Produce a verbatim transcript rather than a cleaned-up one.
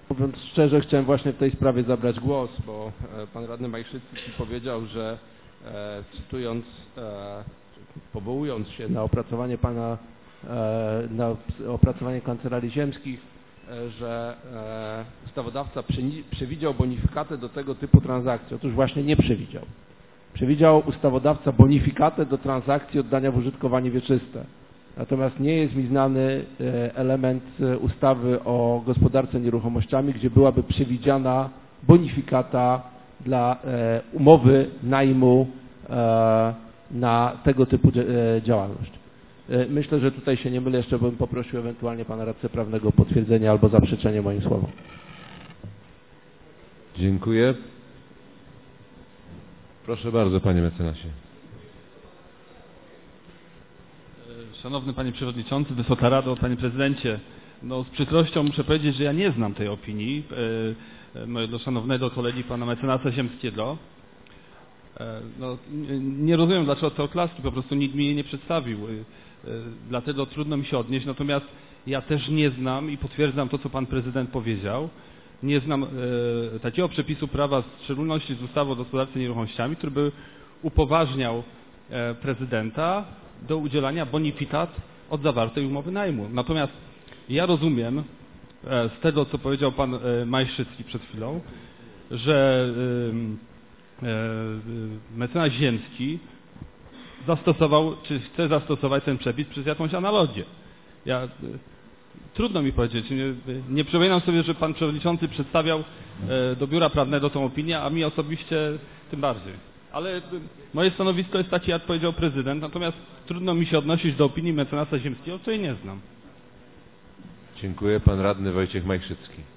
mówiąc szczerze, chciałem właśnie w tej sprawie zabrać głos, bo pan radny Majszycki powiedział, że e, cytując, e, powołując się na opracowanie pana, e, na opracowanie Kancelarii Ziemskich, e, że e, ustawodawca przewidział bonifikatę do tego typu transakcji. Otóż właśnie nie przewidział. Przewidział ustawodawca bonifikatę do transakcji oddania w użytkowanie wieczyste. Natomiast nie jest mi znany element ustawy o gospodarce nieruchomościami, gdzie byłaby przewidziana bonifikata dla umowy najmu na tego typu działalność. Myślę, że tutaj się nie mylę, jeszcze bym poprosił ewentualnie pana radcę prawnego o potwierdzenie albo zaprzeczenie moim słowom. Dziękuję. Proszę bardzo, panie mecenasie. Szanowny Panie Przewodniczący, Wysoka Rado, Panie Prezydencie, no z przykrością muszę powiedzieć, że ja nie znam tej opinii e, mojego szanownego kolegi Pana Mecenasa Ziemskiego. E, no, nie rozumiem, dlaczego te oklaski, po prostu nikt mi jej nie przedstawił, e, dlatego trudno mi się odnieść, natomiast ja też nie znam i potwierdzam to, co Pan Prezydent powiedział. Nie znam e, takiego przepisu prawa, w szczególności z ustawy o gospodarce nieruchomościami, który by upoważniał e, prezydenta do udzielania bonifikat od zawartej umowy najmu. Natomiast ja rozumiem e, z tego, co powiedział pan e, Majszycki przed chwilą, że e, e, mecenas Ziemski zastosował, czy chce zastosować ten przepis przez jakąś analogię. Ja, e, trudno mi powiedzieć, nie, nie przypominam sobie, że pan przewodniczący przedstawiał e, do biura prawnego tą opinię, a mi osobiście tym bardziej. Ale moje stanowisko jest takie, jak powiedział prezydent, natomiast trudno mi się odnosić do opinii mecenasa Ziemskiego, której nie znam. Dziękuję. Pan radny Wojciech Majszycki.